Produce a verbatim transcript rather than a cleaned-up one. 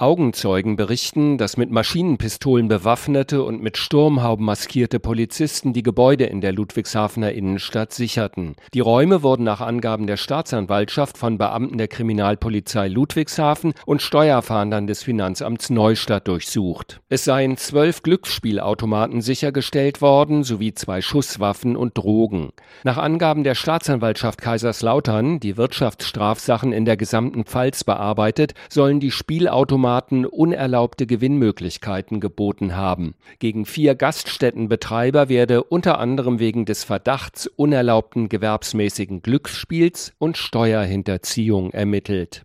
Augenzeugen berichten, dass mit Maschinenpistolen bewaffnete und mit Sturmhauben maskierte Polizisten die Gebäude in der Ludwigshafener Innenstadt sicherten. Die Räume wurden nach Angaben der Staatsanwaltschaft von Beamten der Kriminalpolizei Ludwigshafen und Steuerfahndern des Finanzamts Neustadt durchsucht. Es seien zwölf Glücksspielautomaten sichergestellt worden, sowie zwei Schusswaffen und Drogen. Nach Angaben der Staatsanwaltschaft Kaiserslautern, die Wirtschaftsstrafsachen in der gesamten Pfalz bearbeitet, sollen die Spielautomaten unerlaubte Gewinnmöglichkeiten geboten haben. Gegen vier Gaststättenbetreiber werde unter anderem wegen des Verdachts unerlaubten gewerbsmäßigen Glücksspiels und Steuerhinterziehung ermittelt.